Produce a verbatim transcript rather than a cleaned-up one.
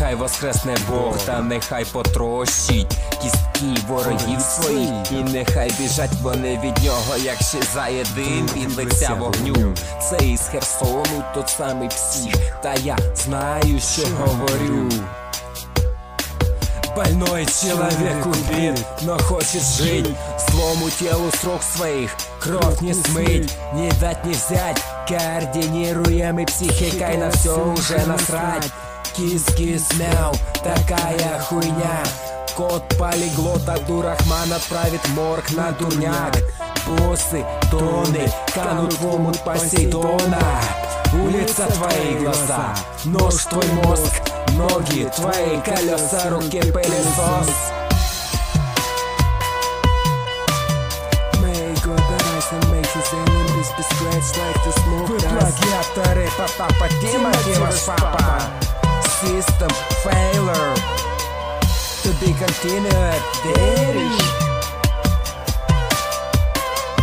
хай воскресне Бог, та нехай потрощить кістки ворогів своїх, і нехай біжать вони від нього, як ще заєдин від лиця вогню. Це із Херсону тот самий псих, та я знаю, що говорю. Больной человек убит, но хочет жить. Злому телу срок своих кровь не смыть, не дать не взять. Координируемый психикой на все уже насрать. Кис-кис мяу, такая хуйня. Кот полиглот от дурахман отправит морг на дурняк. Боссы, доны канут в омут Посейдона. Улица твои глаза, нож твой мозг, ноги твои колеса, руки пылесос. Вы плагиаторы, папа, Тимати ваш папа. System failure to be continued. There is